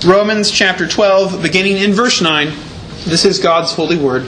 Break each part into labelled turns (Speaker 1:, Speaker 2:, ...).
Speaker 1: Romans chapter 12, beginning in verse 9. This is God's holy word.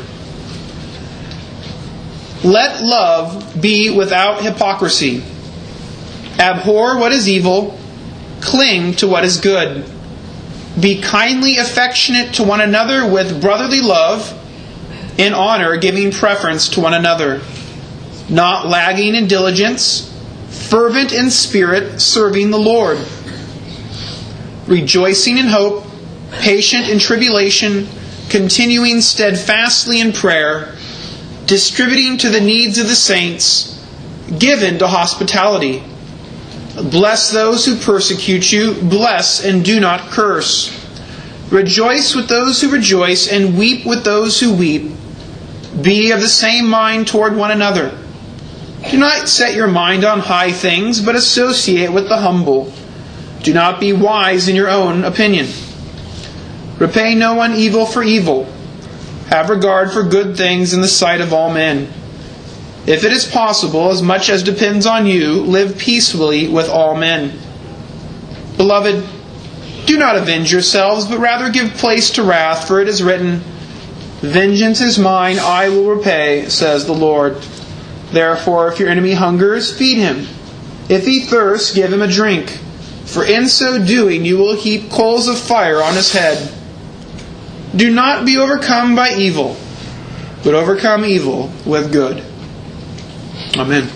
Speaker 1: Let love be without hypocrisy. Abhor what is evil. Cling to what is good. Be kindly affectionate to one another with brotherly love, in honor giving preference to one another, not lagging in diligence, fervent in spirit, serving the Lord, rejoicing in hope, patient in tribulation, continuing steadfastly in prayer, distributing to the needs of the saints, given to hospitality. Bless those who persecute you, bless and do not curse. Rejoice with those who rejoice, and weep with those who weep. Be of the same mind toward one another. Do not set your mind on high things, but associate with the humble. Do not be wise in your own opinion. Repay no one evil for evil. Have regard for good things in the sight of all men. If it is possible, as much as depends on you, live peacefully with all men. Beloved, do not avenge yourselves, but rather give place to wrath, for it is written, Vengeance is mine, I will repay, says the Lord. Therefore, if your enemy hungers, feed him. If he thirsts, give him a drink. For in so doing, you will heap coals of fire on his head. Do not be overcome by evil, but overcome evil with good. Amen.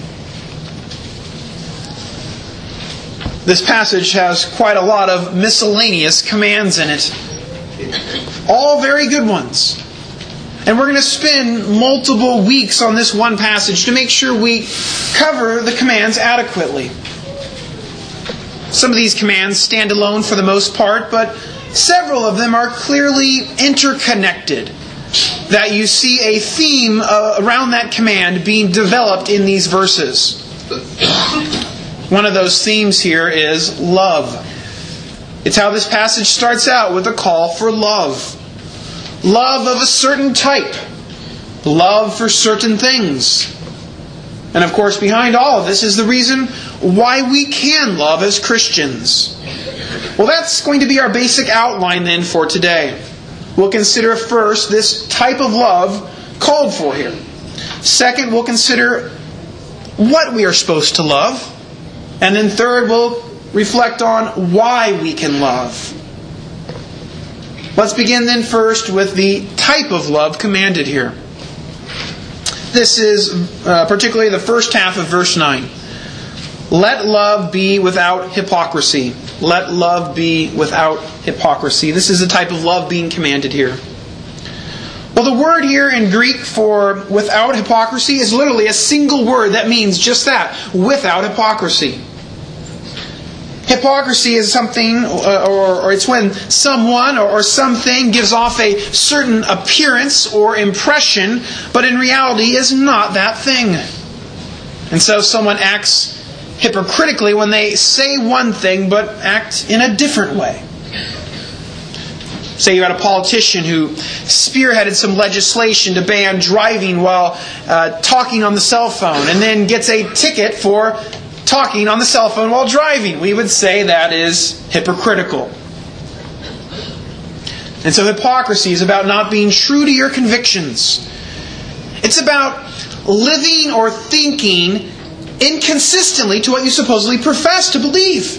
Speaker 1: This passage has quite a lot of miscellaneous commands in it. All very good ones. And we're going to spend multiple weeks on this one passage to make sure we cover the commands adequately. Some of these commands stand alone for the most part, but several of them are clearly interconnected. That you see a theme around that command being developed in these verses. One of those themes here is love. It's how this passage starts out with a call for love. Love of a certain type. Love for certain things. And of course, behind all of this is the reason why we can love as Christians. Well, that's going to be our basic outline then for today. We'll consider first this type of love called for here. Second, we'll consider what we are supposed to love. And then third, we'll reflect on why we can love. Let's begin then first with the type of love commanded here. This is particularly the first half of verse 9. Let love be without hypocrisy. Let love be without hypocrisy. This is the type of love being commanded here. Well, the word here in Greek for without hypocrisy is literally a single word that means just that, without hypocrisy. Hypocrisy is something, or it's when someone or something gives off a certain appearance or impression, but in reality is not that thing. And so someone acts hypocritically when they say one thing but act in a different way. Say you had a politician who spearheaded some legislation to ban driving while talking on the cell phone, and then gets a ticket for talking on the cell phone while driving. We would say that is hypocritical. And so hypocrisy is about not being true to your convictions. It's about living or thinking inconsistently to what you supposedly profess to believe.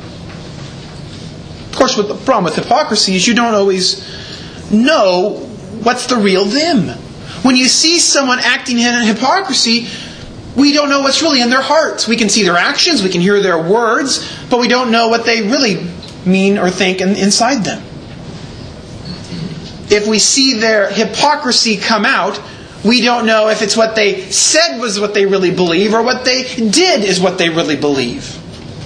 Speaker 1: Of course, what the problem with hypocrisy is you don't always know what's the real them. When you see someone acting in hypocrisy, we don't know what's really in their hearts. We can see their actions, we can hear their words, but we don't know what they really mean or think inside them. If we see their hypocrisy come out, we don't know if it's what they said was what they really believe or what they did is what they really believe.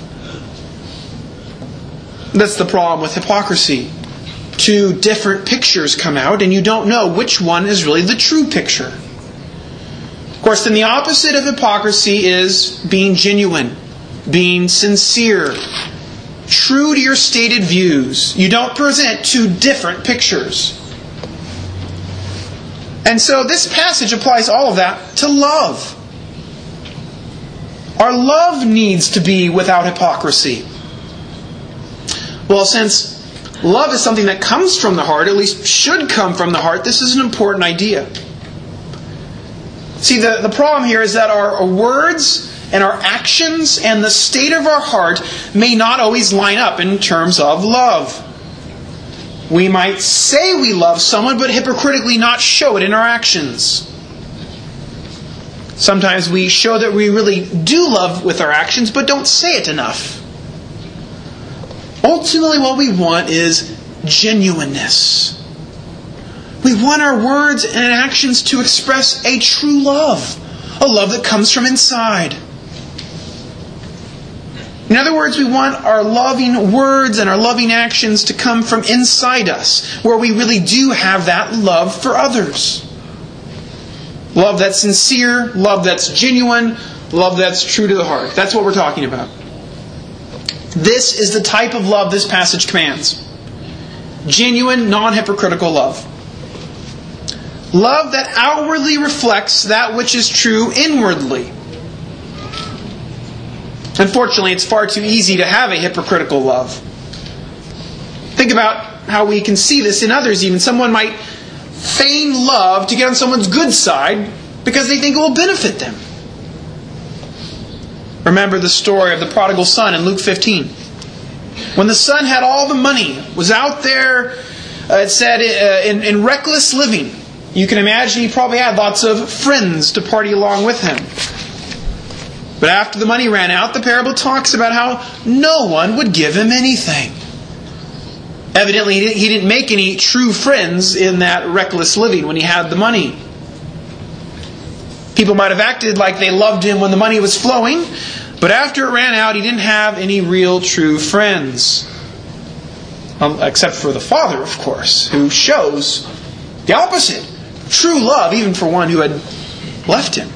Speaker 1: That's the problem with hypocrisy. Two different pictures come out and you don't know which one is really the true picture. Of course, then the opposite of hypocrisy is being genuine, being sincere, true to your stated views. You don't present two different pictures. And so this passage applies all of that to love. Our love needs to be without hypocrisy. Well, since love is something that comes from the heart, at least should come from the heart, this is an important idea. See, the problem here is that our words and our actions and the state of our heart may not always line up in terms of love. We might say we love someone, but hypocritically not show it in our actions. Sometimes we show that we really do love with our actions, but don't say it enough. Ultimately, what we want is genuineness. We want our words and actions to express a true love, a love that comes from inside. In other words, we want our loving words and our loving actions to come from inside us, where we really do have that love for others. Love that's sincere, love that's genuine, love that's true to the heart. That's what we're talking about. This is the type of love this passage commands. Genuine, non-hypocritical love. Love that outwardly reflects that which is true inwardly. Unfortunately, it's far too easy to have a hypocritical love. Think about how we can see this in others even. Someone might feign love to get on someone's good side because they think it will benefit them. Remember the story of the prodigal son in Luke 15. When the son had all the money, was out there, it said, in reckless living. You can imagine he probably had lots of friends to party along with him. But after the money ran out, the parable talks about how no one would give him anything. Evidently, he didn't make any true friends in that reckless living when he had the money. People might have acted like they loved him when the money was flowing, but after it ran out, he didn't have any real true friends. Except for the father, of course, who shows the opposite. True love, even for one who had left him.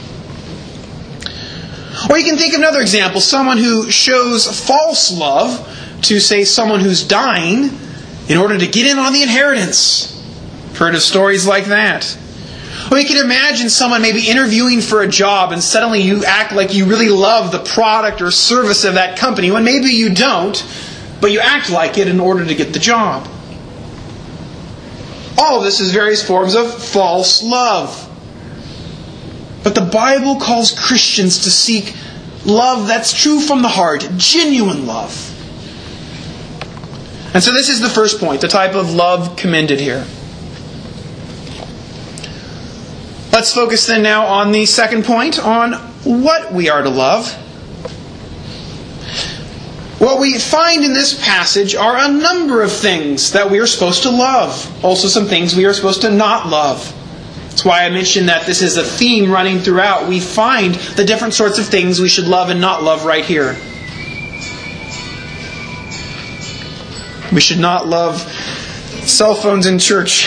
Speaker 1: Or you can think of another example. Someone who shows false love to, say, someone who's dying in order to get in on the inheritance. Heard of stories like that. Or you can imagine someone maybe interviewing for a job and suddenly you act like you really love the product or service of that company when maybe you don't, but you act like it in order to get the job. All of this is various forms of false love. But the Bible calls Christians to seek love that's true from the heart, genuine love. And so this is the first point, the type of love commended here. Let's focus then now on the second point, on what we are to love. What we find in this passage are a number of things that we are supposed to love. Also some things we are supposed to not love. That's why I mentioned that this is a theme running throughout. We find the different sorts of things we should love and not love right here. We should not love cell phones in church.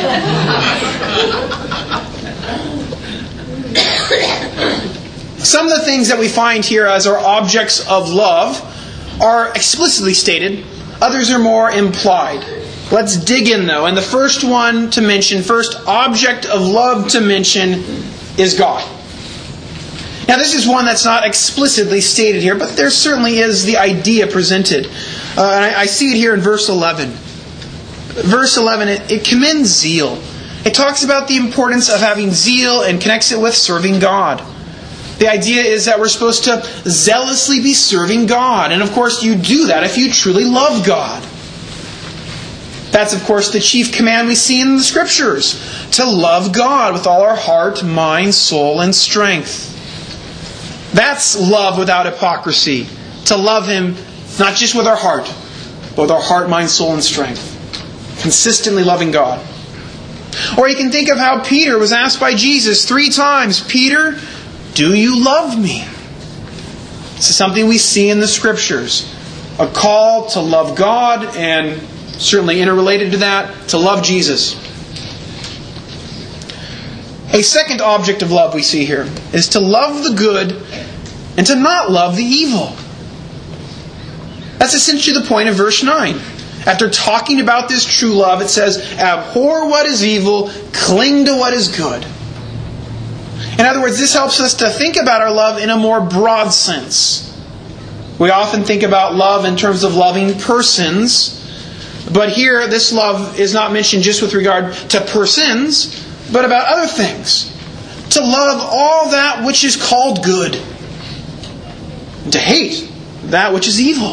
Speaker 1: Some of the things that we find here as our objects of love are explicitly stated. Others are more implied. Let's dig in though. And the first one to mention, first object of love to mention is God. Now this is one that's not explicitly stated here, but there certainly is the idea presented. And I see it here in verse 11. Verse 11, it commends zeal. It talks about the importance of having zeal and connects it with serving God. The idea is that we're supposed to zealously be serving God. And of course you do that if you truly love God. That's of course the chief command we see in the Scriptures. To love God with all our heart, mind, soul, and strength. That's love without hypocrisy. To love Him not just with our heart, but with our heart, mind, soul, and strength. Consistently loving God. Or you can think of how Peter was asked by Jesus 3 times, Peter, do you love me? This is something we see in the Scriptures. A call to love God, and certainly interrelated to that, to love Jesus. A second object of love we see here is to love the good and to not love the evil. That's essentially the point of verse 9. After talking about this true love, it says, abhor what is evil, cling to what is good. In other words, this helps us to think about our love in a more broad sense. We often think about love in terms of loving persons, But here, this love is not mentioned just with regard to persons, but about other things. To love all that which is called good, and to hate that which is evil.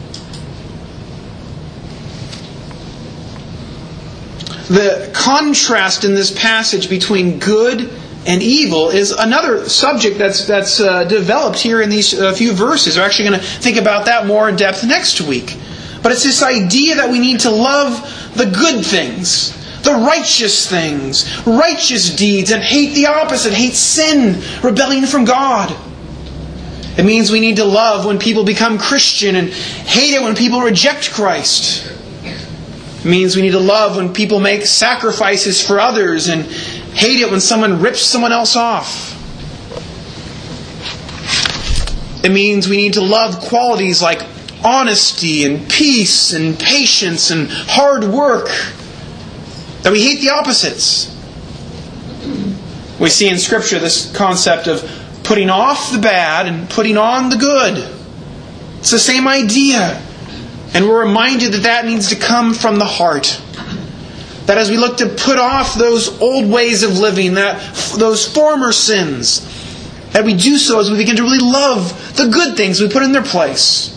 Speaker 1: The contrast in this passage between good and evil is another subject that's developed here in these few verses. We're actually going to think about that more in depth next week. But it's this idea that we need to love the good things, the righteous things, righteous deeds, and hate the opposite, hate sin, rebellion from God. It means we need to love when people become Christian and hate it when people reject Christ. It means we need to love when people make sacrifices for others and hate it when someone rips someone else off. It means we need to love qualities like honesty and peace and patience and hard work. That we hate the opposites. We see in Scripture this concept of putting off the bad and putting on the good. It's the same idea. And we're reminded that that needs to come from the heart. That as we look to put off those old ways of living, those former sins, that we do so as we begin to really love the good things we put in their place.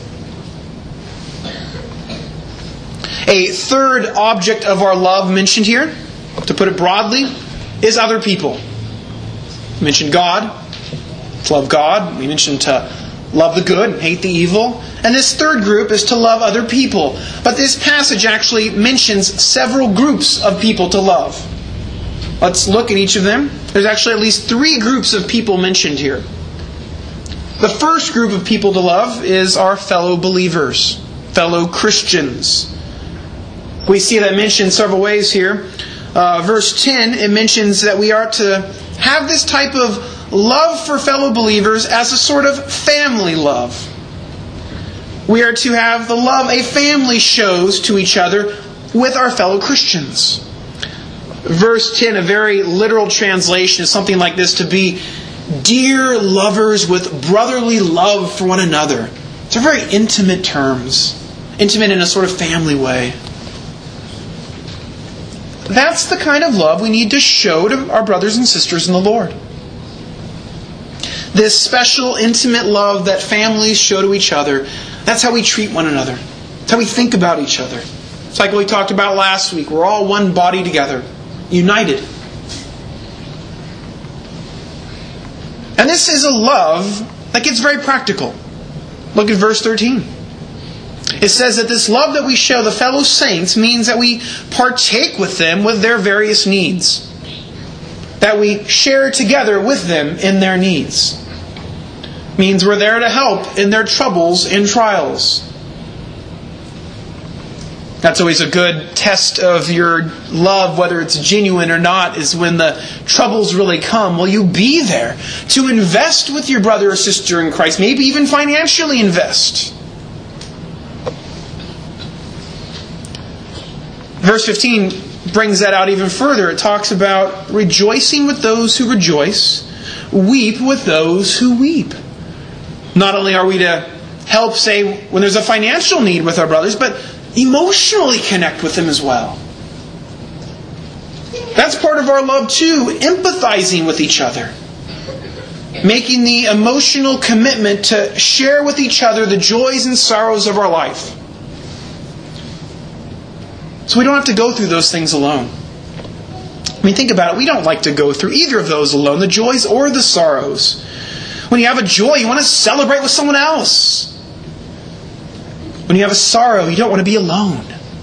Speaker 1: A third object of our love mentioned here, to put it broadly, is other people. We mentioned God, to love God. We mentioned to love the good and hate the evil. And this third group is to love other people. But this passage actually mentions several groups of people to love. Let's look at each of them. There's actually at least 3 groups of people mentioned here. The first group of people to love is our fellow believers, fellow Christians. We see that mentioned several ways here. Verse 10, it mentions that we are to have this type of love for fellow believers as a sort of family love. We are to have the love a family shows to each other with our fellow Christians. Verse 10, a very literal translation, is something like this: to be dear lovers with brotherly love for one another. These are very intimate terms. Intimate in a sort of family way. That's the kind of love we need to show to our brothers and sisters in the Lord. This special, intimate love that families show to each other, that's how we treat one another. That's how we think about each other. It's like we talked about last week. We're all one body together, united. And this is a love that gets very practical. Look at verse 13. It says that this love that we show the fellow saints means that we partake with them with their various needs. That we share together with them in their needs. It means we're there to help in their troubles and trials. That's always a good test of your love, whether it's genuine or not, is when the troubles really come. Will you be there to invest with your brother or sister in Christ? Maybe even financially invest. Verse 15 brings that out even further. It talks about rejoicing with those who rejoice, weep with those who weep. Not only are we to help, say, when there's a financial need with our brothers, but emotionally connect with them as well. That's part of our love too, empathizing with each other. Making the emotional commitment to share with each other the joys and sorrows of our life. So we don't have to go through those things alone. I mean, think about it. We don't like to go through either of those alone, the joys or the sorrows. When you have a joy, you want to celebrate with someone else. When you have a sorrow, you don't want to be alone.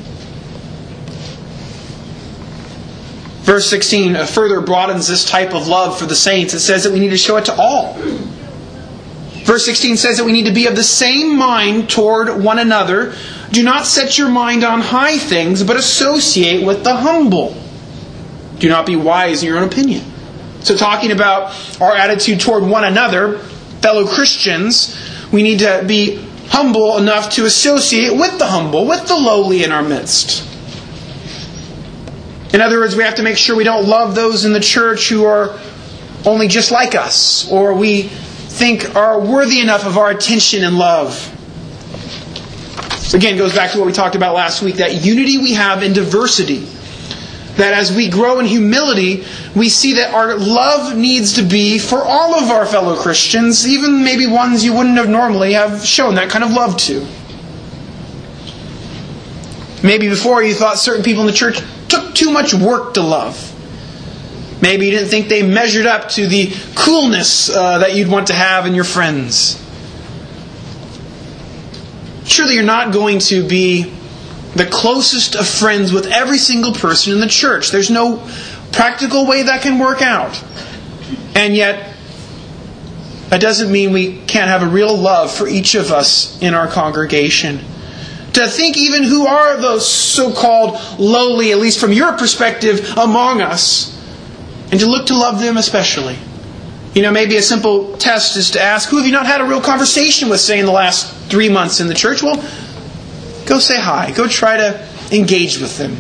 Speaker 1: Verse 16 further broadens this type of love for the saints. It says that we need to show it to all. Verse 16 says that we need to be of the same mind toward one another. Do not set your mind on high things, but associate with the humble. Do not be wise in your own opinion. So talking about our attitude toward one another, fellow Christians, we need to be humble enough to associate with the humble, with the lowly in our midst. In other words, we have to make sure we don't love those in the church who are only just like us, or we think are worthy enough of our attention and love. Again, goes back to what we talked about last week, that unity we have in diversity. That as we grow in humility, we see that our love needs to be for all of our fellow Christians, even maybe ones you wouldn't have normally have shown that kind of love to. Maybe before you thought certain people in the church took too much work to love. Maybe you didn't think they measured up to the coolness that you'd want to have in your friends. Surely you're not going to be the closest of friends with every single person in the church. There's no practical way that can work out. And yet, that doesn't mean we can't have a real love for each of us in our congregation. To think even who are those so-called lowly, at least from your perspective, among us, and to look to love them especially. Maybe a simple test is to ask, who have you not had a real conversation with, say, in the last 3 months in the church? Well, go say hi. Go try to engage with them.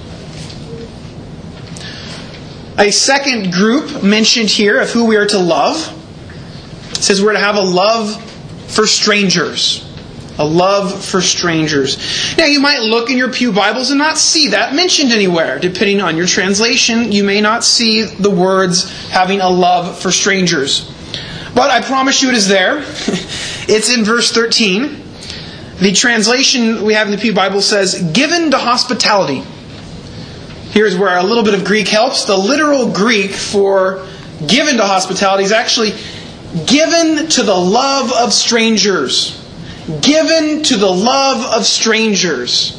Speaker 1: A second group mentioned here of who we are to love says we're to have a love for strangers. A love for strangers. Now, you might look in your pew Bibles and not see that mentioned anywhere. Depending on your translation, you may not see the words having a love for strangers. But I promise you it is there. It's in verse 13. The translation we have in the Pew Bible says, given to hospitality. Here's where a little bit of Greek helps. The literal Greek for given to hospitality is actually given to the love of strangers. Given to the love of strangers.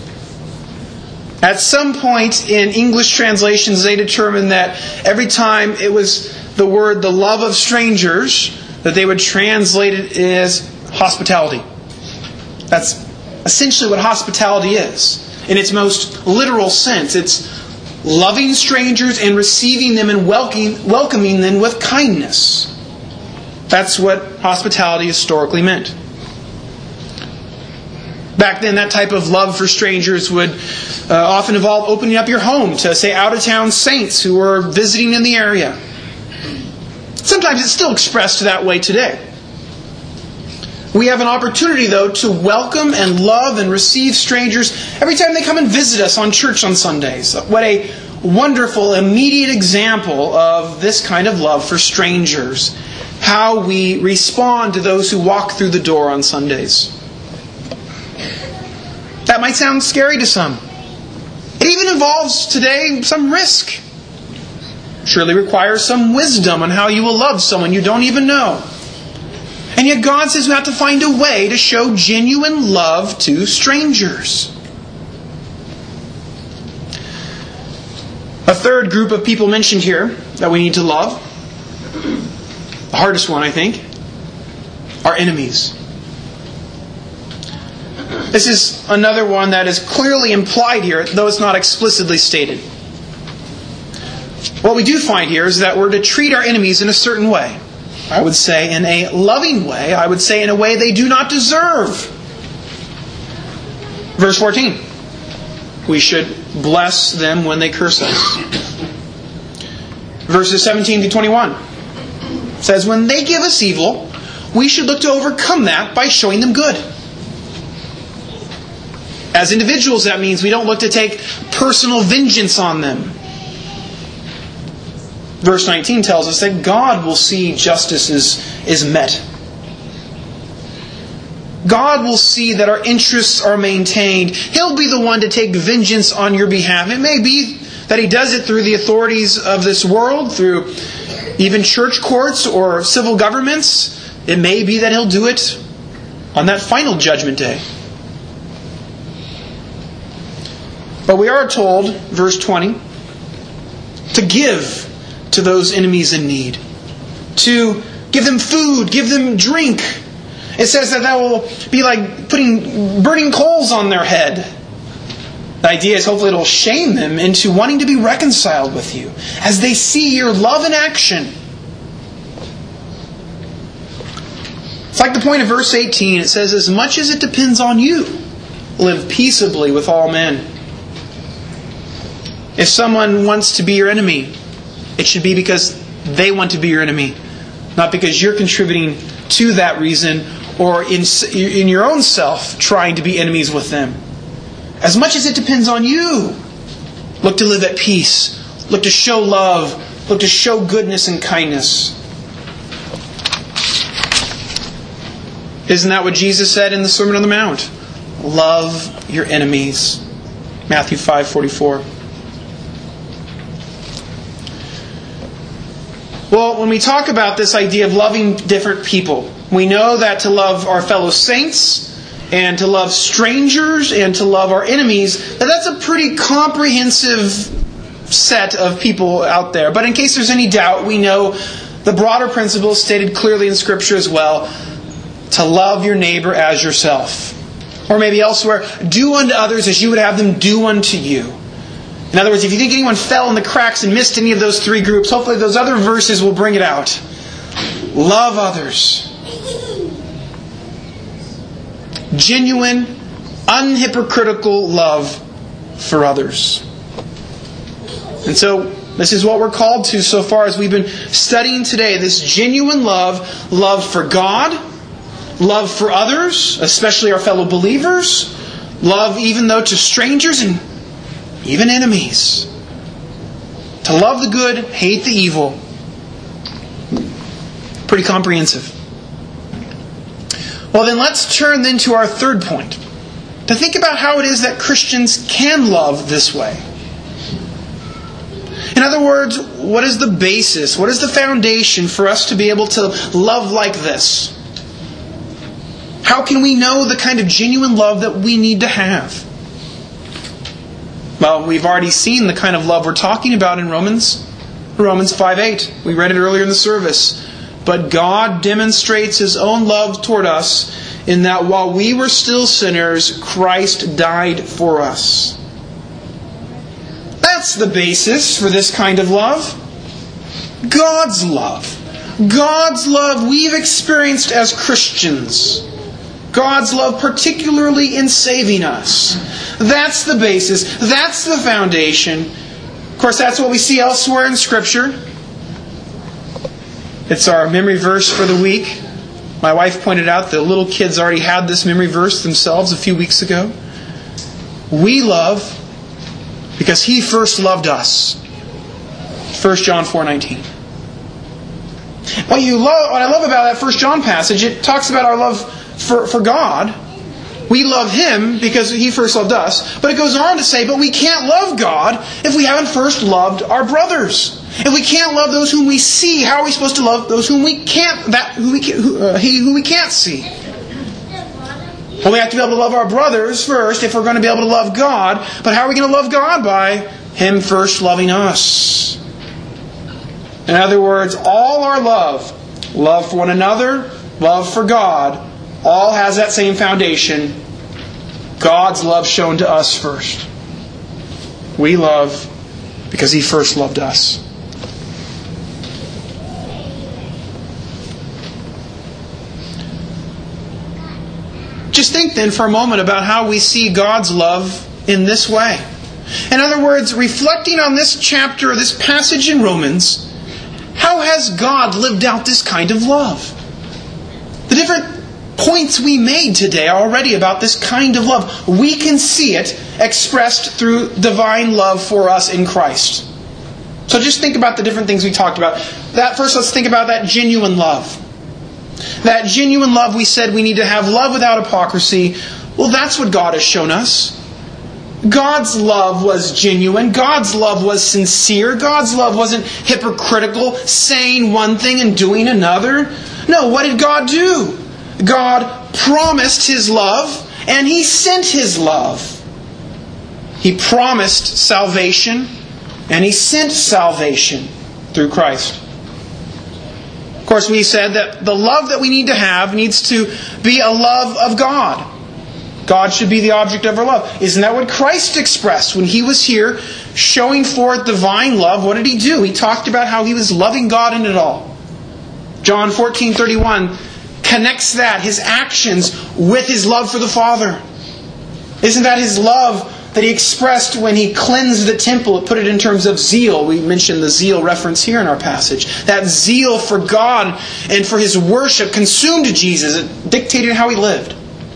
Speaker 1: At some point in English translations, they determined that every time it was the word the love of strangers, that they would translate it as hospitality. That's essentially what hospitality is. In its most literal sense. It's loving strangers and receiving them and welcoming them with kindness. That's what hospitality historically meant. Back then, that type of love for strangers would often involve opening up your home to, say, out-of-town saints who were visiting in the area. Sometimes it's still expressed that way today. We have an opportunity, though, to welcome and love and receive strangers every time they come and visit us on church on Sundays. What a wonderful, immediate example of this kind of love for strangers. How we respond to those who walk through the door on Sundays. That might sound scary to some. It even involves today some risk. Surely requires some wisdom on how you will love someone you don't even know. And yet God says we have to find a way to show genuine love to strangers. A third group of people mentioned here that we need to love, the hardest one I think, are enemies. This is another one that is clearly implied here, though it's not explicitly stated. What we do find here is that we're to treat our enemies in a certain way. I would say in a loving way. I would say in a way they do not deserve. Verse 14. We should bless them when they curse us. Verses 17 to 21 says, when they give us evil, we should look to overcome that by showing them good. As individuals, that means we don't look to take personal vengeance on them. Verse 19 tells us that God will see justice is met. God will see that our interests are maintained. He'll be the one to take vengeance on your behalf. It may be that He does it through the authorities of this world, through even church courts or civil governments. It may be that He'll do it on that final judgment day. But we are told, verse 20, to give to those enemies in need. To give them food, give them drink. It says that will be like putting burning coals on their head. The idea is hopefully it will shame them into wanting to be reconciled with you as they see your love in action. It's like the point of verse 18. It says, as much as it depends on you, live peaceably with all men. If someone wants to be your enemy, it should be because they want to be your enemy, not because you're contributing to that reason or in your own self trying to be enemies with them. As much as it depends on you, look to live at peace. Look to show love. Look to show goodness and kindness. Isn't that what Jesus said in the Sermon on the Mount? Love your enemies. Matthew 5:44. Well, when we talk about this idea of loving different people, we know that to love our fellow saints and to love strangers and to love our enemies, that's a pretty comprehensive set of people out there. But in case there's any doubt, we know the broader principles stated clearly in Scripture as well. To love your neighbor as yourself. Or maybe elsewhere, do unto others as you would have them do unto you. In other words, if you think anyone fell in the cracks and missed any of those three groups, hopefully those other verses will bring it out. Love others. Genuine, unhypocritical love for others. And so, this is what we're called to so far as we've been studying today. This genuine love for God, love for others, especially our fellow believers, love even though to strangers and even enemies. To love the good, hate the evil. Pretty comprehensive. Well then, let's turn then to our third point. To think about how it is that Christians can love this way. In other words, what is the basis? What is the foundation for us to be able to love like this? How can we know the kind of genuine love that we need to have? Well, we've already seen the kind of love we're talking about in Romans 5:8. We read it earlier in the service. But God demonstrates His own love toward us in that while we were still sinners, Christ died for us. That's the basis for this kind of love. God's love. God's love we've experienced as Christians. God's love particularly in saving us. That's the basis. That's the foundation. Of course, that's what we see elsewhere in Scripture. It's our memory verse for the week. My wife pointed out the little kids already had this memory verse themselves a few weeks ago. We love because He first loved us. 1 John 4:19. What I love about that 1 John passage, it talks about our love for God. We love Him because He first loved us. But it goes on to say, but we can't love God if we haven't first loved our brothers. If we can't love those whom we see, how are we supposed to love those whom we can't? Who we can't see? Well, we have to be able to love our brothers first if we're going to be able to love God. But how are we going to love God? By Him first loving us. In other words, all our love for one another, love for God, all has that same foundation. God's love shown to us first. We love because He first loved us. Just think then for a moment about how we see God's love in this way. In other words, reflecting on this chapter, this passage in Romans, how has God lived out this kind of love? The different points we made today already about this kind of love, we can see it expressed through divine love for us in Christ. So just think about the different things we talked about. First, let's think about that genuine love. That genuine love, we said we need to have love without hypocrisy. Well, that's what God has shown us. God's love was genuine. God's love was sincere. God's love wasn't hypocritical, saying one thing and doing another. No, what did God do? God promised His love, and He sent His love. He promised salvation, and He sent salvation through Christ. Of course, we said that the love that we need to have needs to be a love of God. God should be the object of our love. Isn't that what Christ expressed when He was here showing forth divine love? What did He do? He talked about how He was loving God in it all. John 14:31 connects that, His actions, with His love for the Father. Isn't that His love that He expressed when He cleansed the temple. It put it in terms of zeal. We mentioned the zeal reference here in our passage. That zeal for God and for His worship consumed Jesus. It dictated how He lived.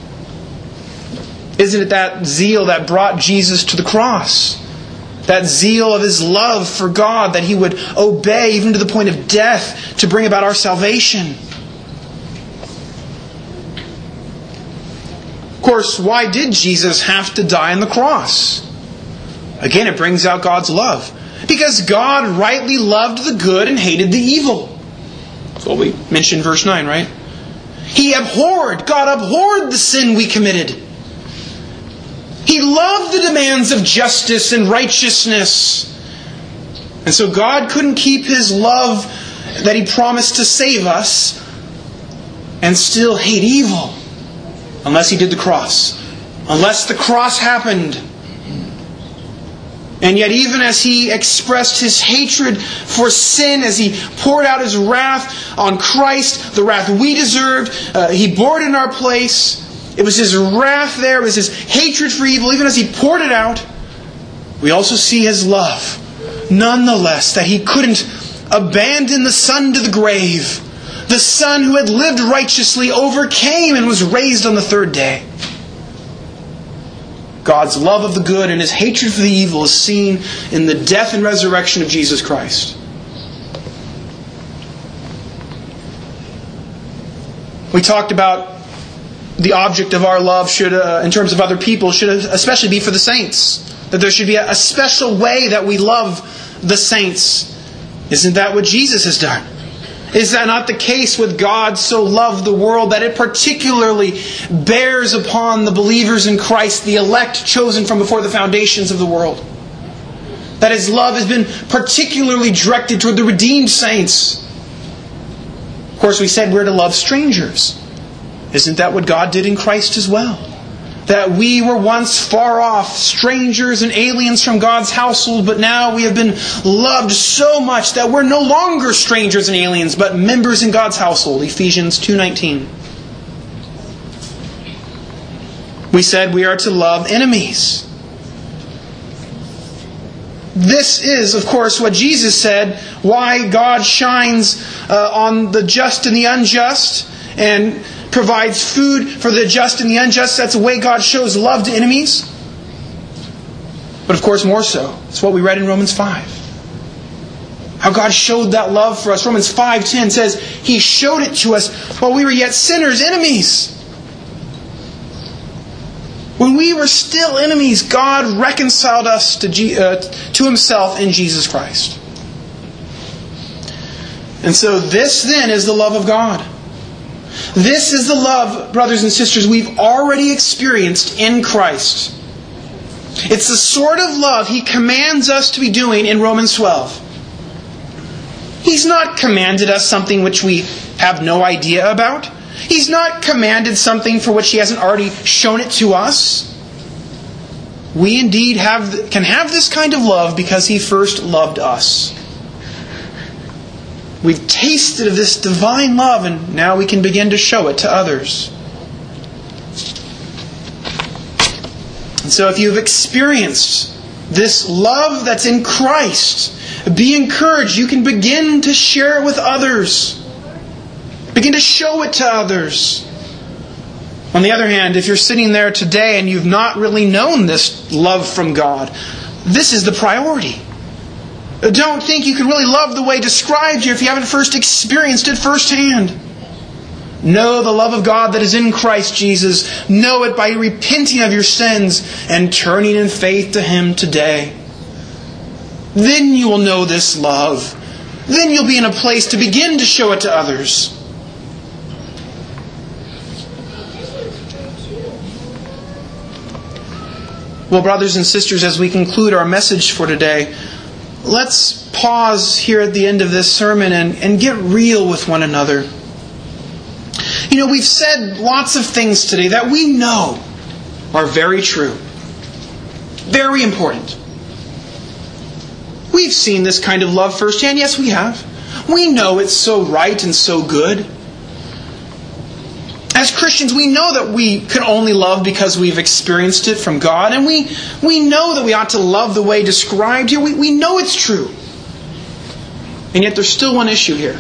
Speaker 1: Isn't it that zeal that brought Jesus to the cross? That zeal of His love for God, that He would obey even to the point of death to bring about our salvation. Of course, why did Jesus have to die on the cross? Again, it brings out God's love. Because God rightly loved the good and hated the evil. That's what we mentioned in verse 9, right? God abhorred the sin we committed. He loved the demands of justice and righteousness. And so God couldn't keep His love that He promised to save us and still hate evil unless He did the cross. Unless the cross happened. And yet even as He expressed His hatred for sin, as He poured out His wrath on Christ, the wrath we deserved, He bore it in our place. It was His wrath there. It was His hatred for evil. Even as He poured it out, we also see His love. Nonetheless, that He couldn't abandon the Son to the grave. The Son who had lived righteously overcame and was raised on the third day. God's love of the good and His hatred for the evil is seen in the death and resurrection of Jesus Christ. We talked about the object of our love should, in terms of other people, should especially be for the saints. That there should be a special way that we love the saints. Isn't that what Jesus has done? Is that not the case with God so loved the world that it particularly bears upon the believers in Christ, the elect chosen from before the foundations of the world? That His love has been particularly directed toward the redeemed saints. Of course, we said we're to love strangers. Isn't that what God did in Christ as well? That we were once far off, strangers and aliens from God's household, but now we have been loved so much that we're no longer strangers and aliens, but members in God's household. Ephesians 2:19. We said we are to love enemies. This is, of course, what Jesus said, why God shines on the just and the unjust, and provides food for the just and the unjust. That's the way God shows love to enemies. But of course, more so. It's what we read in Romans 5. How God showed that love for us. Romans 5:10 says, He showed it to us while we were yet sinners, enemies. When we were still enemies, God reconciled us to Himself in Jesus Christ. And so this then is the love of God. This is the love, brothers and sisters, we've already experienced in Christ. It's the sort of love He commands us to be doing in Romans 12. He's not commanded us something which we have no idea about. He's not commanded something for which He hasn't already shown it to us. We indeed can have this kind of love because He first loved us. We've tasted of this divine love, and now we can begin to show it to others. And so if you've experienced this love that's in Christ, be encouraged. You can begin to share it with others. Begin to show it to others. On the other hand, if you're sitting there today and you've not really known this love from God, this is the priority. Don't think you can really love the way described here if you haven't first experienced it firsthand. Know the love of God that is in Christ Jesus. Know it by repenting of your sins and turning in faith to Him today. Then you will know this love. Then you'll be in a place to begin to show it to others. Well, brothers and sisters, as we conclude our message for today, let's pause here at the end of this sermon and get real with one another. You know, we've said lots of things today that we know are very true. Very important. We've seen this kind of love firsthand. Yes, we have. We know it's so right and so good. As Christians, we know that we can only love because we've experienced it from God. And we know that we ought to love the way described here. We know it's true. And yet there's still one issue here.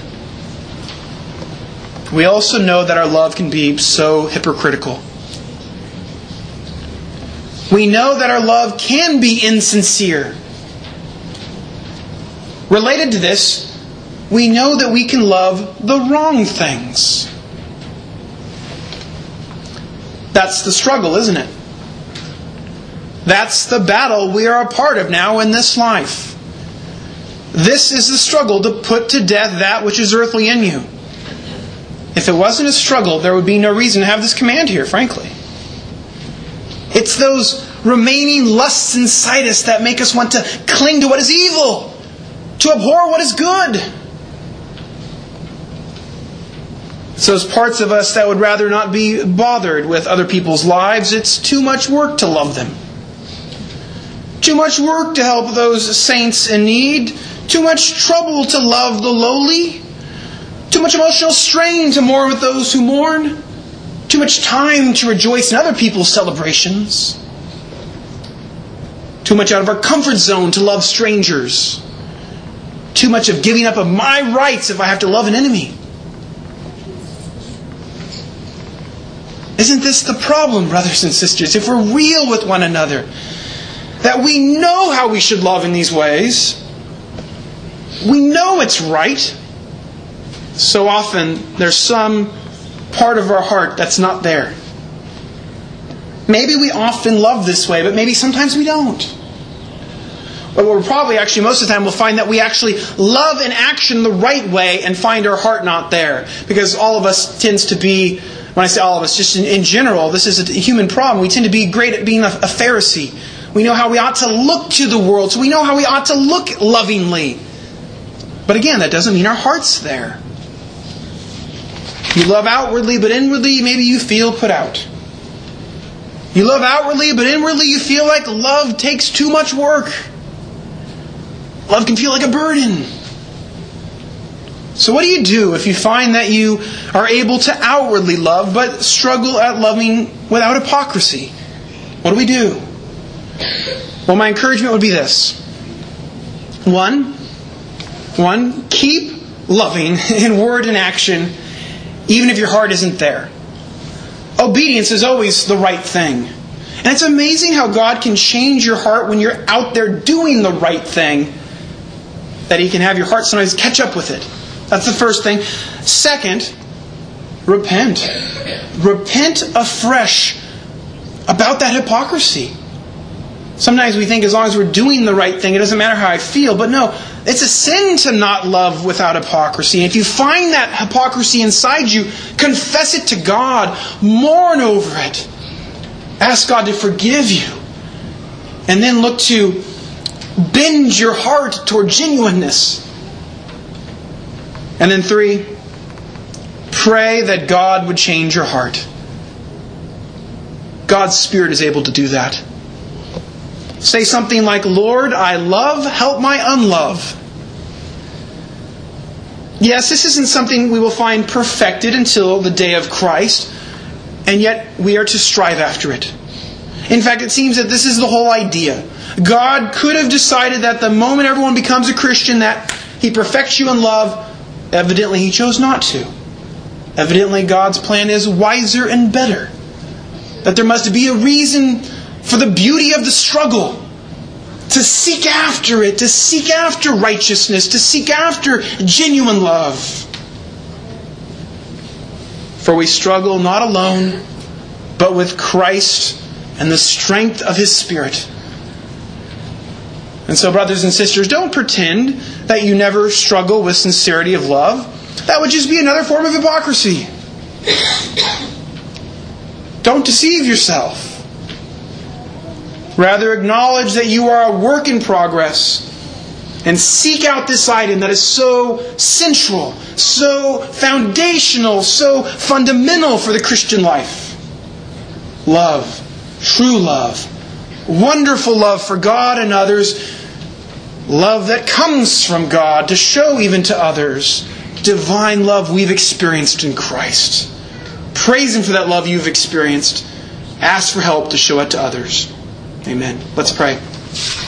Speaker 1: We also know that our love can be so hypocritical. We know that our love can be insincere. Related to this, we know that we can love the wrong things. That's the struggle, isn't it? That's the battle we are a part of now in this life. This is the struggle to put to death that which is earthly in you. If it wasn't a struggle, there would be no reason to have this command here, frankly. It's those remaining lusts inside us that make us want to cling to what is evil, to abhor what is good. It's those parts of us that would rather not be bothered with other people's lives. It's too much work to love them. Too much work to help those saints in need. Too much trouble to love the lowly. Too much emotional strain to mourn with those who mourn. Too much time to rejoice in other people's celebrations. Too much out of our comfort zone to love strangers. Too much of giving up of my rights if I have to love an enemy. Isn't this the problem, brothers and sisters? If we're real with one another, that we know how we should love in these ways, we know it's right. So often there's some part of our heart that's not there. Maybe we often love this way, but maybe sometimes we don't. But we'll probably actually, most of the time, we'll find that we actually love in action the right way and find our heart not there. Because all of us tends to be, when I say all of us, just in general, this is a human problem. We tend to be great at being a Pharisee. We know how we ought to look to the world, so we know how we ought to look lovingly. But again, that doesn't mean our heart's there. You love outwardly, but inwardly maybe you feel put out. You love outwardly, but inwardly you feel like love takes too much work. Love can feel like a burden. So what do you do if you find that you are able to outwardly love, but struggle at loving without hypocrisy? What do we do? Well, my encouragement would be this. One, keep loving in word and action, even if your heart isn't there. Obedience is always the right thing. And it's amazing how God can change your heart when you're out there doing the right thing, that He can have your heart sometimes catch up with it. That's the first thing. Second, repent. Repent afresh about that hypocrisy. Sometimes we think as long as we're doing the right thing, it doesn't matter how I feel. But no, it's a sin to not love without hypocrisy. And if you find that hypocrisy inside you, confess it to God. Mourn over it. Ask God to forgive you. And then look to bend your heart toward genuineness. And then 3, pray that God would change your heart. God's Spirit is able to do that. Say something like, Lord, I love, help my unlove. Yes, this isn't something we will find perfected until the day of Christ, and yet we are to strive after it. In fact, it seems that this is the whole idea. God could have decided that the moment everyone becomes a Christian that He perfects you in love. Evidently, He chose not to. Evidently, God's plan is wiser and better. That there must be a reason for the beauty of the struggle. To seek after it. To seek after righteousness. To seek after genuine love. For we struggle not alone, but with Christ and the strength of His Spirit. And so, brothers and sisters, don't pretend that you never struggle with sincerity of love. That would just be another form of hypocrisy. Don't deceive yourself. Rather, acknowledge that you are a work in progress and seek out this item that is so central, so foundational, so fundamental for the Christian life. Love. True love. Wonderful love for God and others. Love that comes from God to show even to others divine love we've experienced in Christ. Praise Him for that love you've experienced. Ask for help to show it to others. Amen. Let's pray.